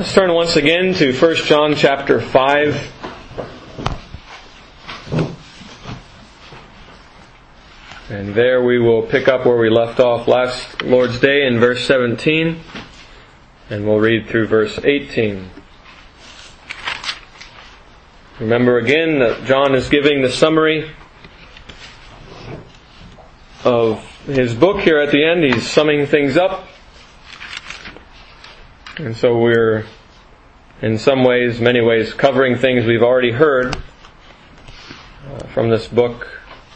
Let's turn once again to 1 John chapter 5. And there we will pick up where we left off last Lord's Day in verse 17. And we'll read through verse 18. Remember again that John is giving the summary of his book here at the end. He's summing things up. And so we're, in some ways, many ways, covering things we've already heard from this book.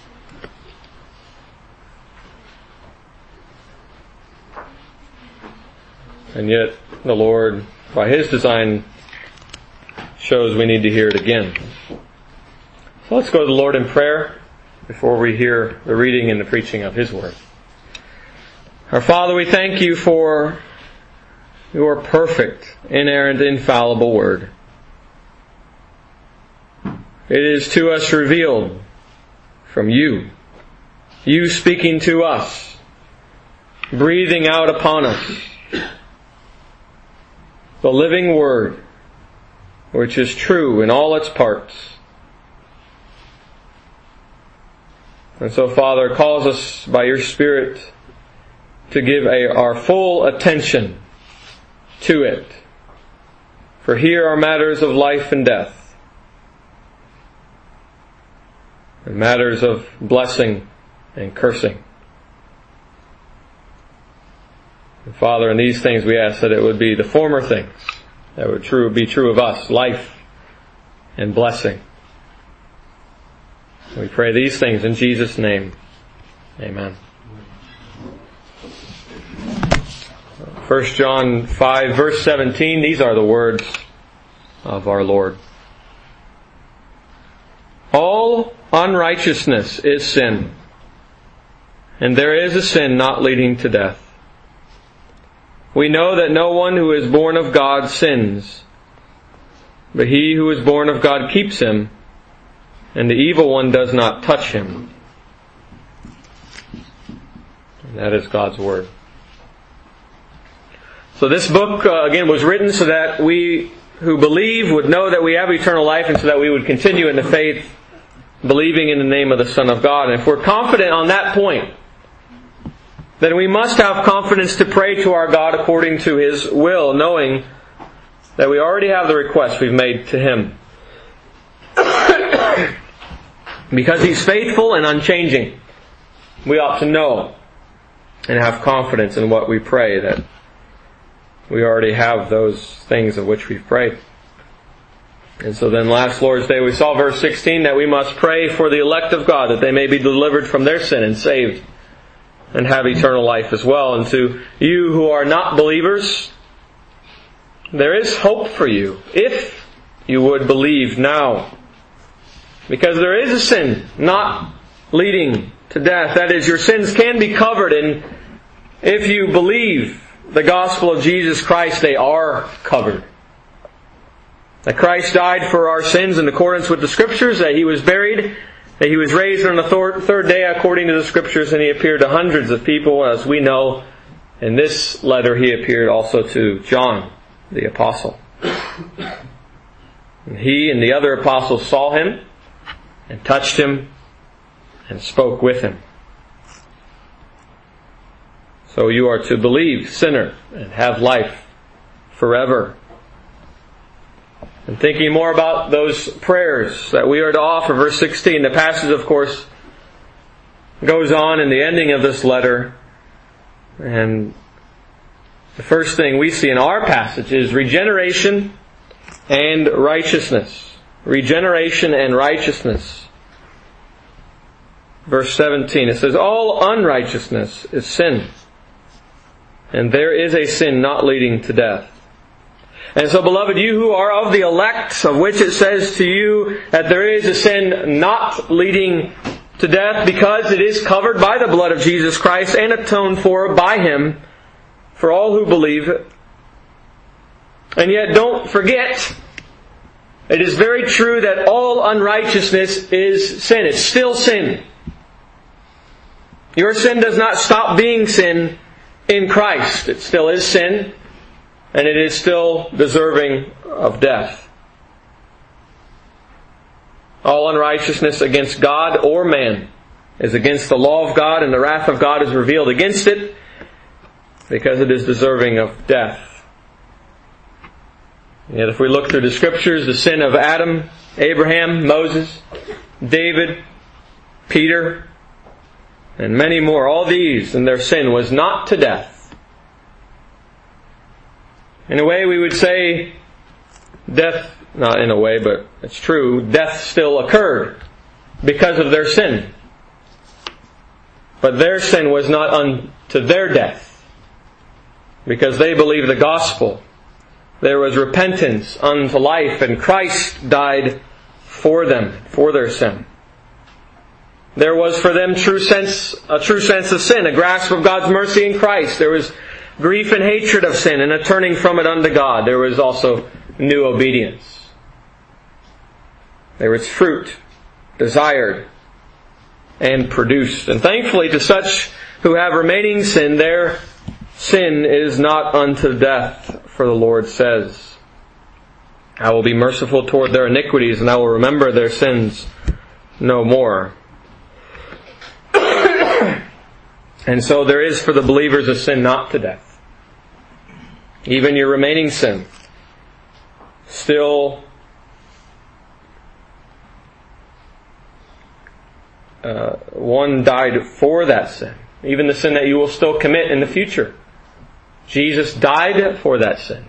And yet, the Lord, by His design, shows we need to hear it again. So let's go to the Lord in prayer before we hear the reading and the preaching of His Word. Our Father, we thank You for Your perfect, inerrant, infallible Word. It is to us revealed from You. You speaking to us, breathing out upon us the living Word, which is true in all its parts. And so, Father, calls us by Your Spirit to give our full attention to it. For here are matters of life and death, and matters of blessing and cursing. And Father, in these things we ask that it would be the former things that would be true of us, life and blessing. We pray these things in Jesus' name. Amen. 1 John 5 verse 17, these are the words of our Lord. All unrighteousness is sin, and there is a sin not leading to death. We know that no one who is born of God sins, but he who is born of God keeps him, and the evil one does not touch him. And that is God's Word. So this book, again, was written so that we who believe would know that we have eternal life, and so that we would continue in the faith, believing in the name of the Son of God. And if we're confident on that point, then we must have confidence to pray to our God according to His will, knowing that we already have the request we've made to Him. Because He's faithful and unchanging, we ought to know and have confidence in what we pray, that we already have those things of which we've prayed. And so then last Lord's Day we saw verse 16 that we must pray for the elect of God, that they may be delivered from their sin and saved and have eternal life as well. And to you who are not believers, there is hope for you, if you would believe now. Because there is a sin not leading to death. That is, your sins can be covered, and if you believe the gospel of Jesus Christ, they are covered. That Christ died for our sins in accordance with the Scriptures, that He was buried, that He was raised on the third day according to the Scriptures, and He appeared to hundreds of people. As we know, in this letter He appeared also to John, the Apostle. And he and the other apostles saw Him, and touched Him, and spoke with Him. So you are to believe, sinner, and have life forever. And thinking more about those prayers that we are to offer, verse 16, the passage, of course, goes on in the ending of this letter. And the first thing we see in our passage is regeneration and righteousness. Regeneration and righteousness. Verse 17, it says, all unrighteousness is sin, and there is a sin not leading to death. And so, beloved, you who are of the elect, of which it says to you that there is a sin not leading to death, because it is covered by the blood of Jesus Christ and atoned for by Him for all who believe it. And yet, don't forget, it is very true that all unrighteousness is sin. It's still sin. Your sin does not stop being sin in Christ. It still is sin. and it is still deserving of death. All unrighteousness against God or man is against the law of God, and the wrath of God is revealed against it, because it is deserving of death. Yet if we look through the Scriptures, the sin of Adam, Abraham, Moses, David, Peter, and many more, all these and their sin was not to death. In a way we would say death, not in a way, but it's true, death still occurred because of their sin. But their sin was not unto their death, because they believed the gospel. There was repentance unto life, and Christ died for them, for their sin. There was for them a true sense of sin, a grasp of God's mercy in Christ. There was grief and hatred of sin, and a turning from it unto God. There was also new obedience. There was fruit desired and produced. And thankfully to such who have remaining sin, their sin is not unto death, for the Lord says, I will be merciful toward their iniquities, and I will remember their sins no more. And so there is for the believers a sin not to death. Even your remaining sin still one died for that sin. Even the sin that you will still commit in the future. Jesus died for that sin.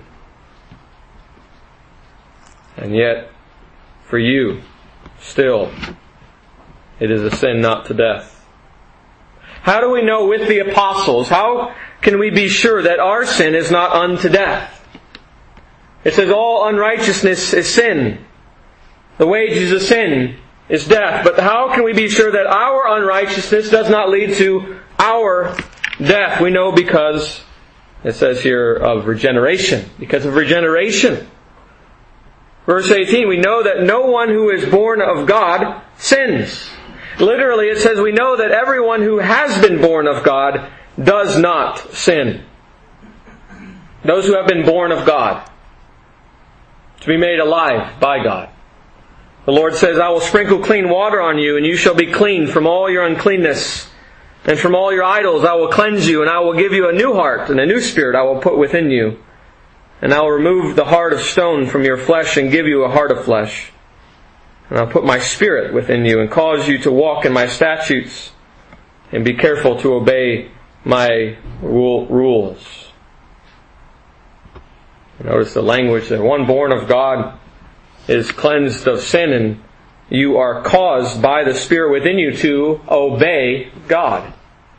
And yet, for you, still, it is a sin not to death. How do we know with the apostles? How can we be sure that our sin is not unto death? It says all unrighteousness is sin. The wages of sin is death. But how can we be sure that our unrighteousness does not lead to our death? We know because it says here of regeneration. Because of regeneration. Verse 18, we know that no one who is born of God sins. Literally it says we know that everyone who has been born of God does not sin. Those who have been born of God. To be made alive by God. The Lord says, I will sprinkle clean water on you, and you shall be clean from all your uncleanness. And from all your idols I will cleanse you, and I will give you a new heart, and a new spirit I will put within you. And I will remove the heart of stone from your flesh, and give you a heart of flesh. And I'll put my spirit within you, and cause you to walk in my statutes, and be careful to obey my rules. Notice the language there. One born of God is cleansed of sin, and you are caused by the Spirit within you to obey God.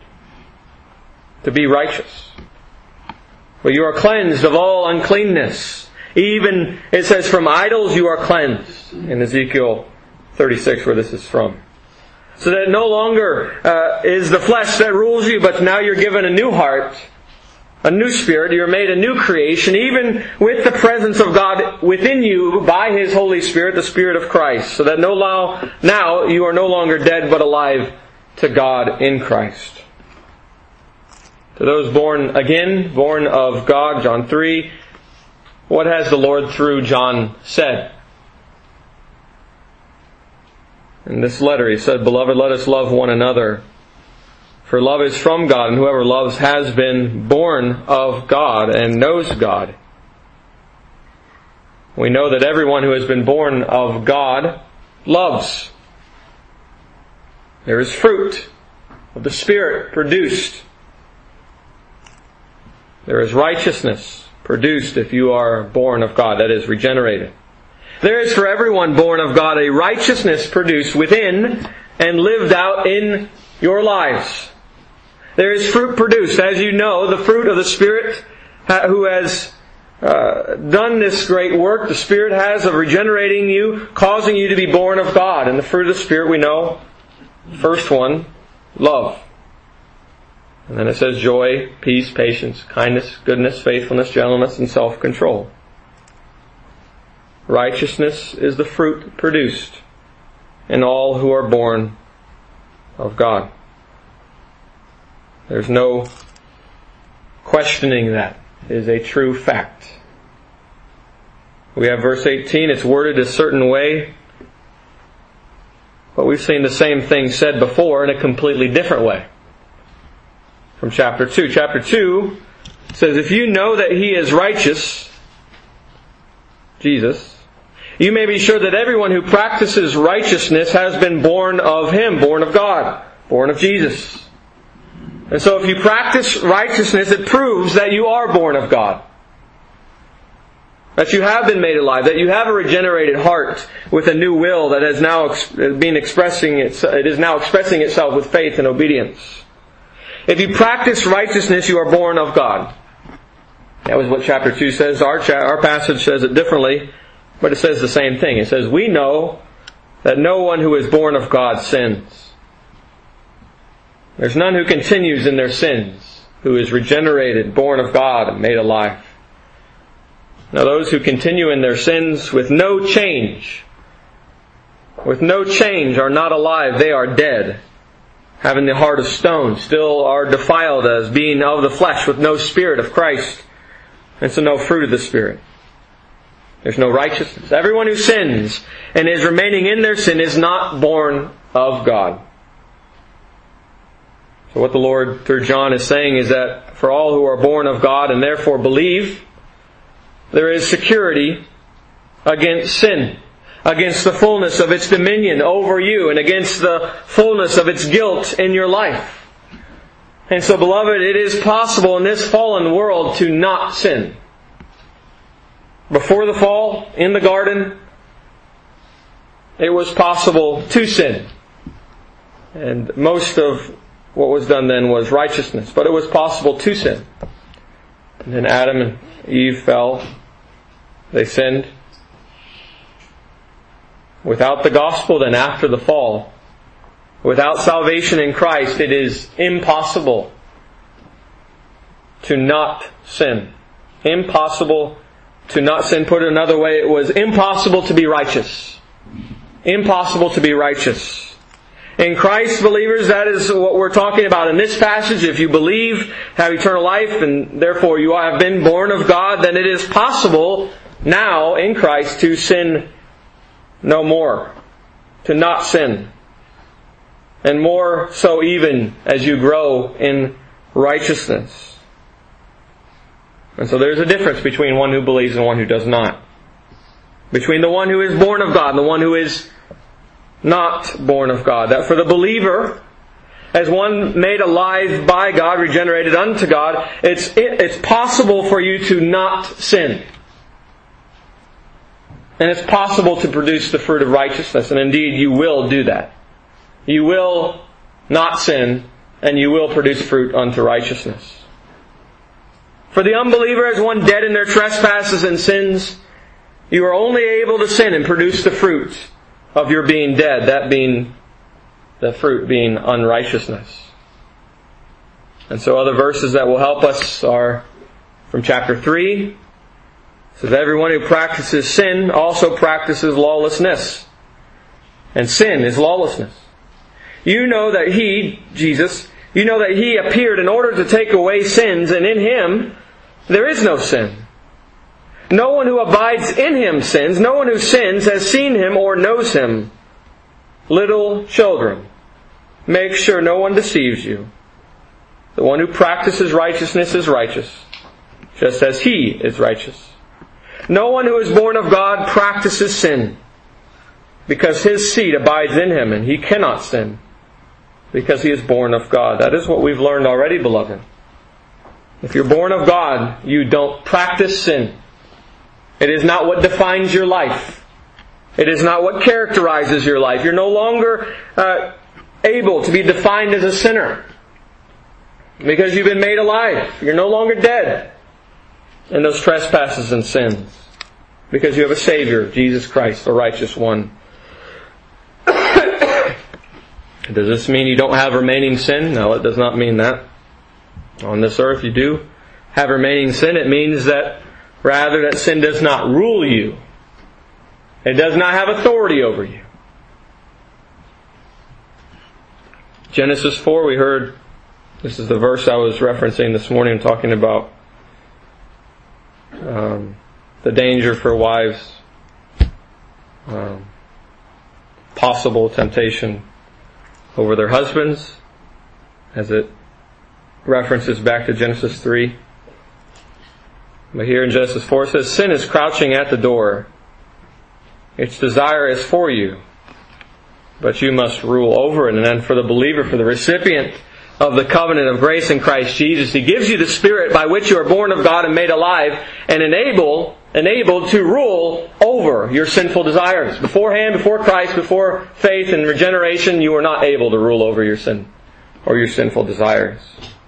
To be righteous. But you are cleansed of all uncleanness. Even, it says, from idols you are cleansed. In Ezekiel 36, where this is from. So that no longer is the flesh that rules you, but now you're given a new heart, a new spirit. You're made a new creation, even with the presence of God within you by His Holy Spirit, the Spirit of Christ. So that now you are no longer dead, but alive to God in Christ. To those born again, born of God, John 3, what has the Lord through John said? In this letter he said, Beloved, let us love one another. For love is from God, and whoever loves has been born of God and knows God. We know that everyone who has been born of God loves. There is fruit of the Spirit produced. There is righteousness produced if you are born of God, that is, regenerated. There is for everyone born of God a righteousness produced within and lived out in your lives. There is fruit produced. As you know, the fruit of the Spirit who has done this great work, the Spirit has of regenerating you, causing you to be born of God. And the fruit of the Spirit we know, first one, love. And then it says joy, peace, patience, kindness, goodness, faithfulness, gentleness, and self-control. Righteousness is the fruit produced in all who are born of God. There's no questioning that. It is a true fact. We have verse 18, it's worded a certain way, but we've seen the same thing said before in a completely different way. From chapter 2. Chapter 2 says, if you know that He is righteous, Jesus, you may be sure that everyone who practices righteousness has been born of Him, born of God, born of Jesus. And so if you practice righteousness, it proves that you are born of God. That you have been made alive, that you have a regenerated heart with a new will that has now been expressing itself with faith and obedience. If you practice righteousness, you are born of God. That was what chapter 2 says. Our passage says it differently, but it says the same thing. It says, we know that no one who is born of God sins. There's none who continues in their sins, who is regenerated, born of God, and made alive. Now those who continue in their sins with no change are not alive, they are dead, having the heart of stone, still are defiled as being of the flesh, with no Spirit of Christ, and so no fruit of the Spirit. There's no righteousness. Everyone who sins and is remaining in their sin is not born of God. So what the Lord through John is saying is that for all who are born of God and therefore believe, there is security against sin, against the fullness of its dominion over you, and against the fullness of its guilt in your life. And so, beloved, it is possible in this fallen world to not sin. Before the fall, in the garden, it was possible to sin. And most of what was done then was righteousness, but it was possible to sin. And then Adam and Eve fell. They sinned. Without the gospel, then after the fall, without salvation in Christ, it is impossible to not sin. Impossible to not sin. Put it another way, it was impossible to be righteous. Impossible to be righteous. In Christ, believers, that is what we're talking about in this passage. If you believe, have eternal life, and therefore you have been born of God, then it is possible now in Christ to sin no more. To not sin. And more so even as you grow in righteousness. And so there's a difference between one who believes and one who does not. Between the one who is born of God and the one who is not born of God. That for the believer, as one made alive by God, regenerated unto God, it's possible for you to not sin. And it's possible to produce the fruit of righteousness. And indeed, you will do that. You will not sin, and you will produce fruit unto righteousness. For the unbeliever, as one dead in their trespasses and sins, you are only able to sin and produce the fruit of your being dead, that being the fruit being unrighteousness. And so other verses that will help us are from chapter 3. It says, everyone who practices sin also practices lawlessness. And sin is lawlessness. You know that He, Jesus, you know that He appeared in order to take away sins, and in Him there is no sin. No one who abides in Him sins. No one who sins has seen Him or knows Him. Little children, make sure no one deceives you. The one who practices righteousness is righteous, just as He is righteous. No one who is born of God practices sin, because his seed abides in him, and he cannot sin, because he is born of God. That is what we've learned already, beloved. If you're born of God, you don't practice sin. It is not what defines your life. It is not what characterizes your life. You're no longer able to be defined as a sinner, because you've been made alive. You're no longer dead in those trespasses and sins, because you have a Savior, Jesus Christ, the righteous one. Does this mean you don't have remaining sin? No, it does not mean that. On this earth you do have remaining sin. It means that rather that sin does not rule you. It does not have authority over you. Genesis 4, we heard, this is the verse I was referencing this morning, talking about the danger for wives, possible temptation over their husbands, as it references back to Genesis 3. But here in Genesis 4 it says, sin is crouching at the door. Its desire is for you, but you must rule over it. And then for the believer, for the recipient of the covenant of grace in Christ Jesus, He gives you the Spirit by which you are born of God and made alive and enabled to rule over your sinful desires. Beforehand, before Christ, before faith and regeneration, you were not able to rule over your sin or your sinful desires.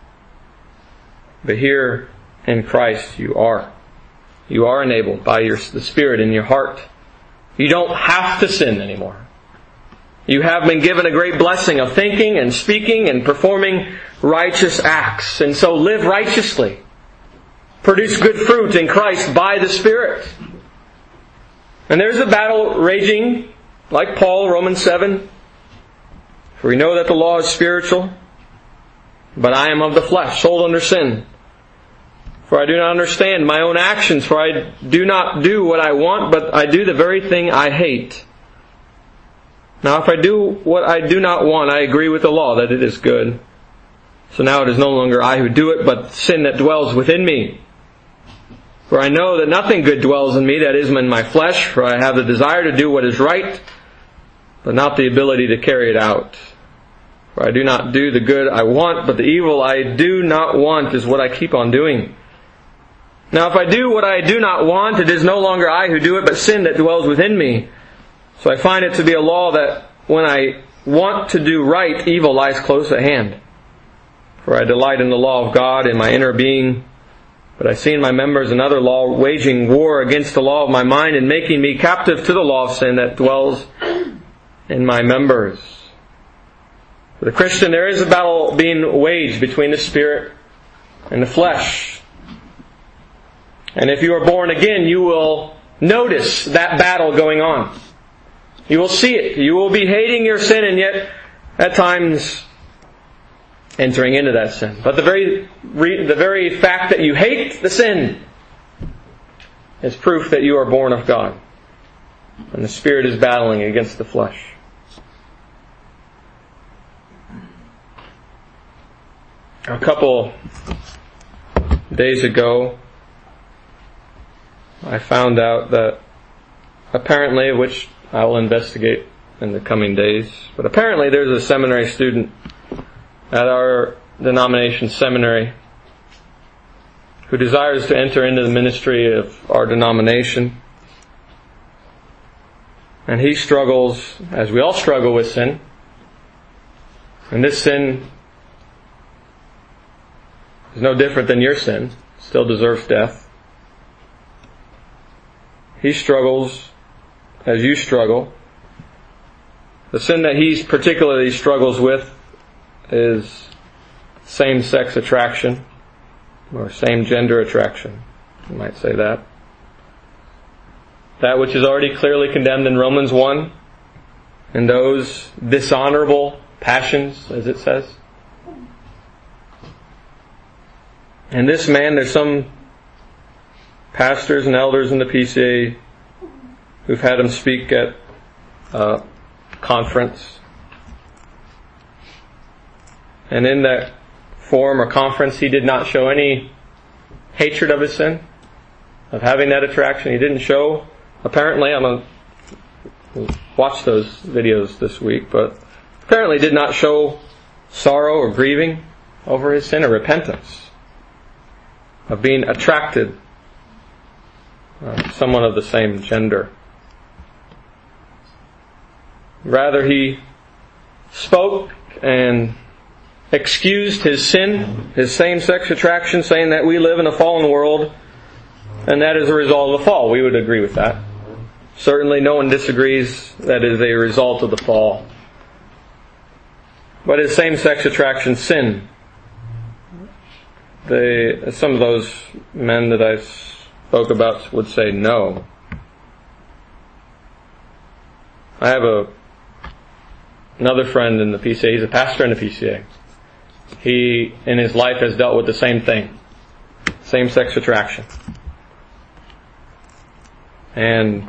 But here in Christ you are. You are enabled by the Spirit in your heart. You don't have to sin anymore. You have been given a great blessing of thinking and speaking and performing righteous acts. And so live righteously. Produce good fruit in Christ by the Spirit. And there's a battle raging, like Paul, Romans 7. For we know that the law is spiritual, but I am of the flesh, sold under sin. For I do not understand my own actions, for I do not do what I want, but I do the very thing I hate. Now if I do what I do not want, I agree with the law that it is good. So now it is no longer I who do it, but sin that dwells within me. For I know that nothing good dwells in me, that is in my flesh, for I have the desire to do what is right, but not the ability to carry it out. For I do not do the good I want, but the evil I do not want is what I keep on doing. Now if I do what I do not want, it is no longer I who do it, but sin that dwells within me. So I find it to be a law that when I want to do right, evil lies close at hand. For I delight in the law of God in my inner being, but I see in my members another law waging war against the law of my mind and making me captive to the law of sin that dwells in my members. For the Christian, there is a battle being waged between the Spirit and the flesh. And if you are born again, you will notice that battle going on. You will see it. You will be hating your sin and yet at times entering into that sin. But the very fact that you hate the sin is proof that you are born of God. And the Spirit is battling against the flesh. A couple days ago, I found out that apparently, which I will investigate in the coming days, but apparently there's a seminary student at our denomination seminary who desires to enter into the ministry of our denomination. And he struggles, as we all struggle with sin. And this sin is no different than your sin. Still deserves death. He struggles as you struggle. The sin that he particularly struggles with is same-sex attraction, or same-gender attraction. You might say that. That which is already clearly condemned in Romans 1, and those dishonorable passions, as it says. And this man, there's some pastors and elders in the PCA who've had him speak at a conference. And in that forum or conference, he did not show any hatred of his sin, of having that attraction. He didn't show, apparently, I'm going to watch those videos this week, but apparently did not show sorrow or grieving over his sin or repentance of being attracted to someone of the same gender. Rather, he spoke and excused his sin, his same-sex attraction, saying that we live in a fallen world, and that is a result of the fall. We would agree with that. Certainly no one disagrees that is a result of the fall. But is same-sex attraction sin? Some of those men that I spoke about would say no. I have another friend in the PCA. He's a pastor in the PCA. He, in his life, has dealt with the same thing. Same-sex attraction. And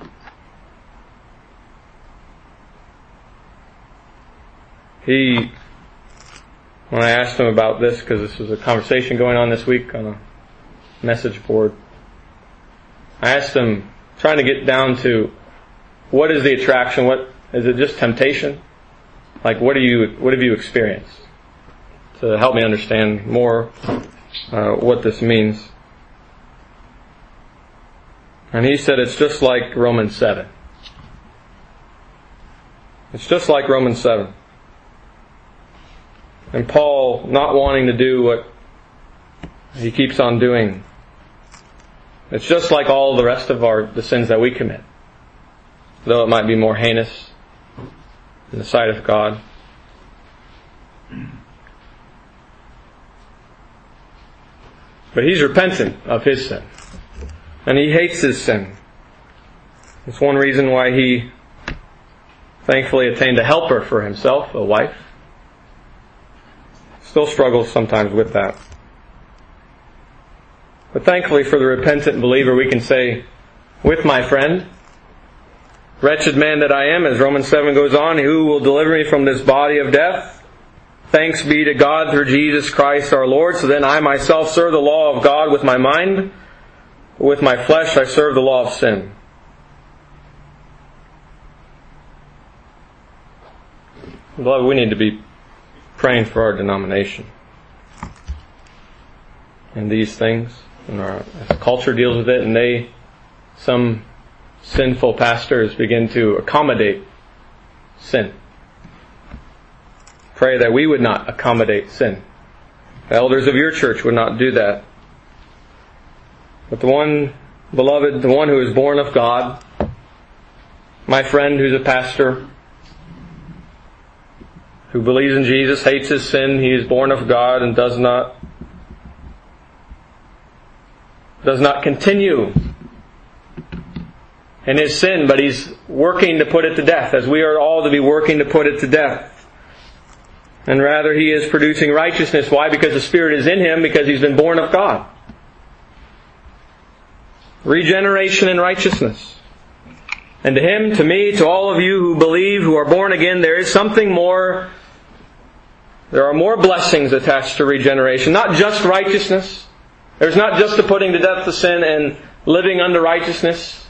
when I asked him about this, because this was a conversation going on this week on a message board, I asked him, trying to get down to what is the attraction? What is it? Just temptation? Like what have you experienced? To help me understand more what this means. And he said it's just like Romans 7. It's just like Romans 7. And Paul not wanting to do what he keeps on doing. It's just like all the rest of the sins that we commit. Though it might be more heinous in the sight of God. But he's repentant of his sin. And he hates his sin. It's one reason why he thankfully attained a helper for himself, a wife. Still struggles sometimes with that. But thankfully for the repentant believer, we can say, with my friend, wretched man that I am, as Romans 7 goes on, who will deliver me from this body of death? Thanks be to God through Jesus Christ our Lord. So then I myself serve the law of God with my mind. With my flesh I serve the law of sin. Beloved, we need to be praying for our denomination. And these things. And our culture deals with it, and some sinful pastors begin to accommodate sin. Pray that we would not accommodate sin. The elders of your church would not do that. But the one, beloved, the one who is born of God, my friend who's a pastor, who believes in Jesus, hates his sin, he is born of God and does not continue in his sin, but he's working to put it to death, as we are all to be working to put it to death. And rather he is producing righteousness. Why? Because the Spirit is in him, because he's been born of God. Regeneration and righteousness. And to him, to me, to all of you who believe, who are born again, there is something more. There are more blessings attached to regeneration. Not just righteousness. There's not just the putting to death the sin and living under righteousness.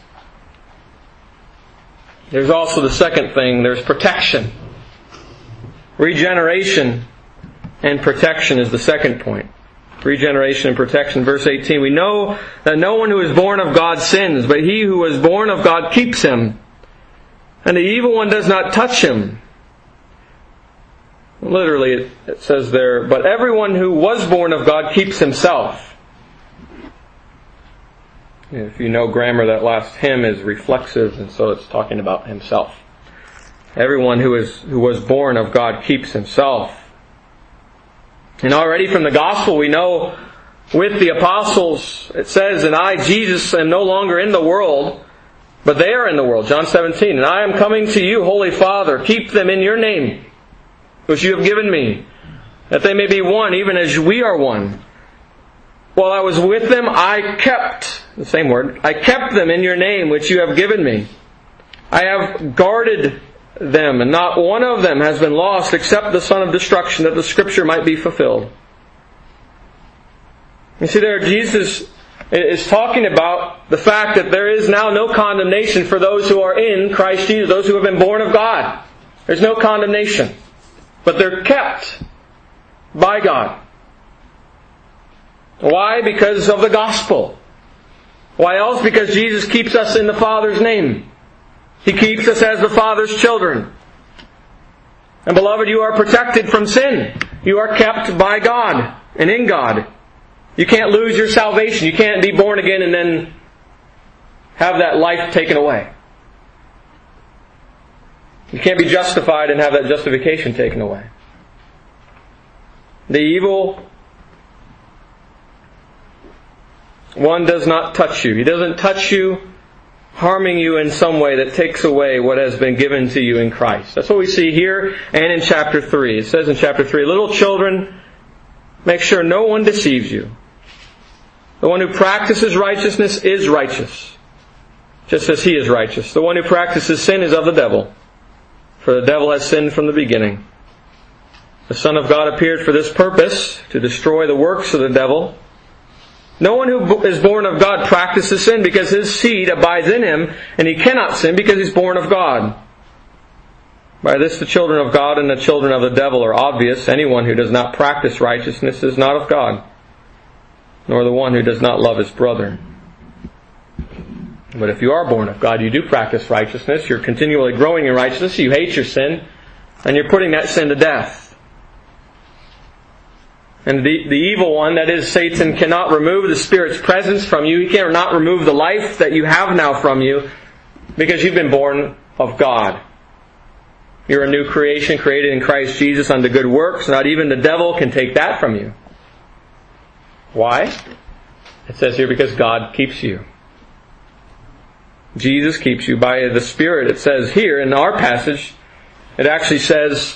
There's also the second thing. There's protection. Regeneration and protection is the second point. Regeneration and protection. Verse 18. We know that no one who is born of God sins, but he who is born of God keeps him. And the evil one does not touch him. Literally it says there, but everyone who was born of God keeps himself. If you know grammar, that last him is reflexive, and so it's talking about himself. Everyone who was born of God keeps himself. And already from the gospel we know with the apostles, it says, and I, Jesus, am no longer in the world, but they are in the world. John 17. And I am coming to you, Holy Father, keep them in your name, which you have given me, that they may be one, even as we are one. While I was with them, I kept them in your name, which you have given me. I have guarded them, and not one of them has been lost except the son of destruction, that the scripture might be fulfilled. You see there, Jesus is talking about the fact that there is now no condemnation for those who are in Christ Jesus, those who have been born of God. There's no condemnation. But they're kept by God. Why? Because of the gospel. Why else? Because Jesus keeps us in the Father's name. He keeps us as the Father's children. And beloved, you are protected from sin. You are kept by God and in God. You can't lose your salvation. You can't be born again and then have that life taken away. You can't be justified and have that justification taken away. The evil one does not touch you. He doesn't touch you, harming you in some way that takes away what has been given to you in Christ. That's what we see here and in chapter 3. It says in chapter 3, little children, make sure no one deceives you. The one who practices righteousness is righteous, just as He is righteous. The one who practices sin is of the devil, for the devil has sinned from the beginning. The Son of God appeared for this purpose, to destroy the works of the devil. No one who is born of God practices sin, because his seed abides in him, and he cannot sin because he's born of God. By this the children of God and the children of the devil are obvious. Anyone who does not practice righteousness is not of God, nor the one who does not love his brother. But if you are born of God, you do practice righteousness. You're continually growing in righteousness. You hate your sin, and you're putting that sin to death. And the evil one, that is Satan, cannot remove the Spirit's presence from you. He cannot remove the life that you have now from you, because you've been born of God. You're a new creation created in Christ Jesus unto good works. Not even the devil can take that from you. Why? It says here, because God keeps you. Jesus keeps you by the Spirit. It says here in our passage, it actually says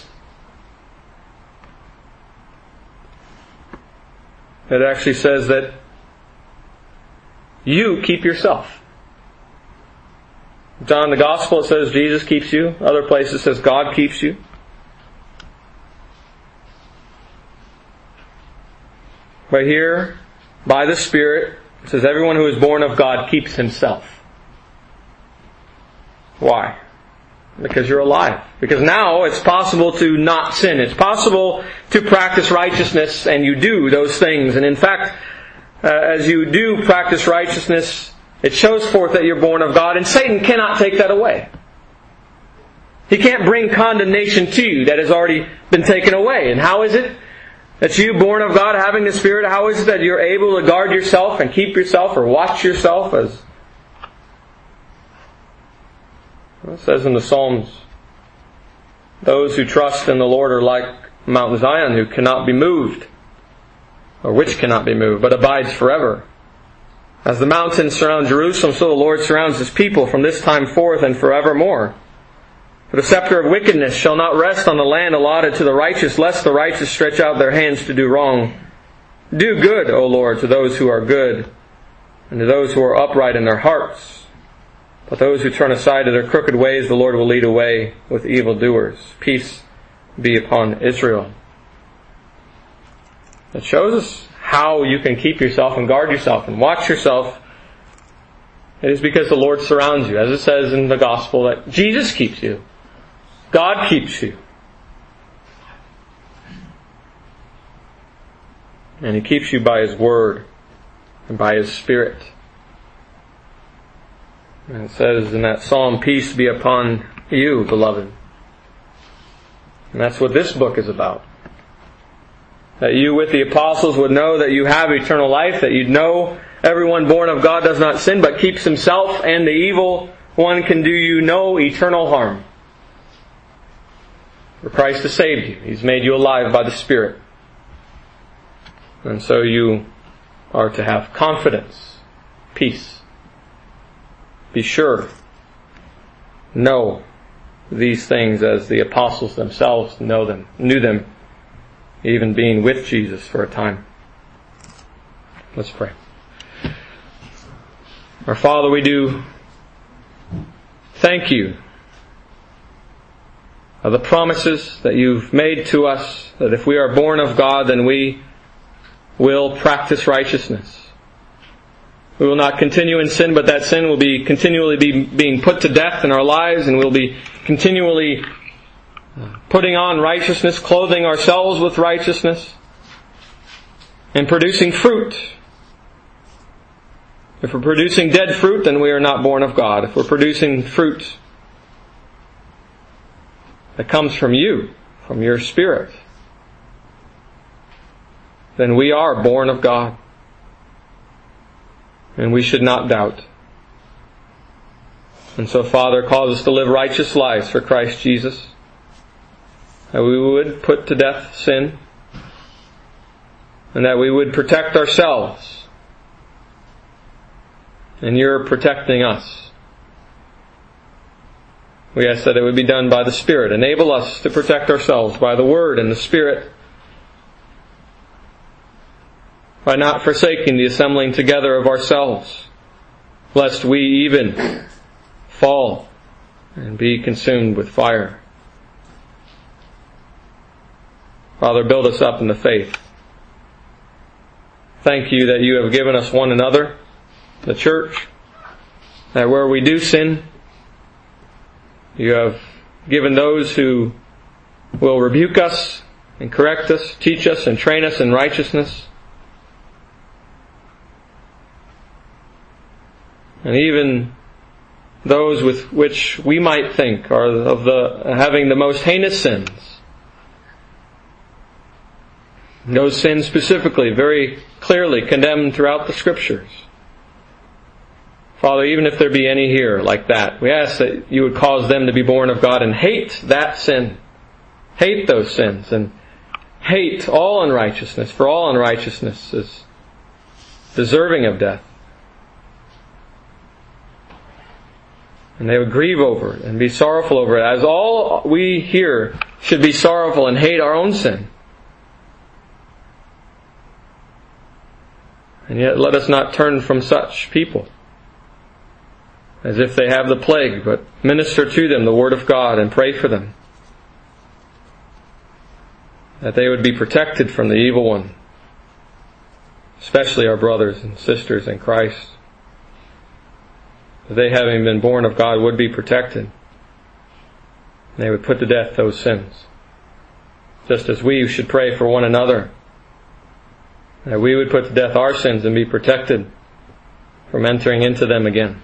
that you keep yourself. John the Gospel, it says Jesus keeps you. Other places it says God keeps you. But here, by the Spirit, it says everyone who is born of God keeps himself. Why? Because you're alive. Because now it's possible to not sin. It's possible to practice righteousness, and you do those things. And in fact, as you do practice righteousness, it shows forth that you're born of God, and Satan cannot take that away. He can't bring condemnation to you that has already been taken away. And how is it that you, born of God, having the Spirit, how is it that you're able to guard yourself and keep yourself or watch yourself? As it says in the Psalms, those who trust in the Lord are like Mount Zion, who cannot be moved, or which cannot be moved, but abides forever. As the mountains surround Jerusalem, so the Lord surrounds His people from this time forth and forevermore. For the scepter of wickedness shall not rest on the land allotted to the righteous, lest the righteous stretch out their hands to do wrong. Do good, O Lord, to those who are good, and to those who are upright in their hearts. But those who turn aside to their crooked ways, the Lord will lead away with evildoers. Peace be upon Israel. It shows us how you can keep yourself and guard yourself and watch yourself. It is because the Lord surrounds you. As it says in the Gospel, that Jesus keeps you. God keeps you. And He keeps you by His Word and by His Spirit. And it says in that Psalm, peace be upon you, beloved. And that's what this book is about. That you with the apostles would know that you have eternal life, that you'd know everyone born of God does not sin but keeps himself, and the evil one can do you no eternal harm. For Christ has saved you. He's made you alive by the Spirit. And so you are to have confidence, peace. Be sure. Know these things as the apostles themselves knew them, even being with Jesus for a time. Let's pray. Our Father, we do thank You of the promises that You've made to us, that if we are born of God, then we will practice righteousness. We will not continue in sin, but that sin will be continually being put to death in our lives, and we'll be continually putting on righteousness, clothing ourselves with righteousness, and producing fruit. If we're producing dead fruit, then we are not born of God. If we're producing fruit that comes from You, from Your Spirit, then we are born of God. And we should not doubt. And so, Father, cause us to live righteous lives for Christ Jesus, that we would put to death sin, and that we would protect ourselves, and You're protecting us. We ask that it would be done by the Spirit. Enable us to protect ourselves by the Word and the Spirit, by not forsaking the assembling together of ourselves, lest we even fall and be consumed with fire. Father, build us up in the faith. Thank you that you have given us one another, the church, that where we do sin, you have given those who will rebuke us and correct us, teach us and train us in righteousness. And even those with which we might think are having the most heinous sins. Those sins specifically, very clearly condemned throughout the Scriptures. Father, even if there be any here like that, we ask that you would cause them to be born of God and hate that sin. Hate those sins and hate all unrighteousness, for all unrighteousness is deserving of death. And they would grieve over it and be sorrowful over it, as all we here should be sorrowful and hate our own sin. And yet let us not turn from such people as if they have the plague, but minister to them the Word of God and pray for them, that they would be protected from the evil one, especially our brothers and sisters in Christ. That they, having been born of God, would be protected. They would put to death those sins. Just as we should pray for one another, that we would put to death our sins and be protected from entering into them again.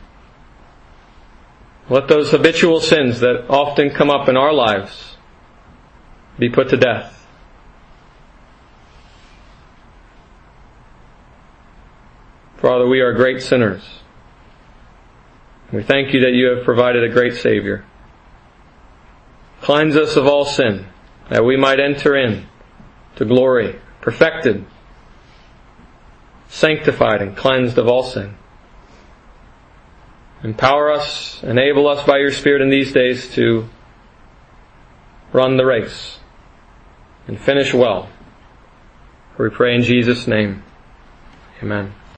Let those habitual sins that often come up in our lives be put to death. Father, we are great sinners. We thank you that you have provided a great Savior. Cleanse us of all sin, that we might enter in to glory, perfected, sanctified, and cleansed of all sin. Empower us, enable us by your Spirit in these days to run the race and finish well. For we pray in Jesus' name. Amen.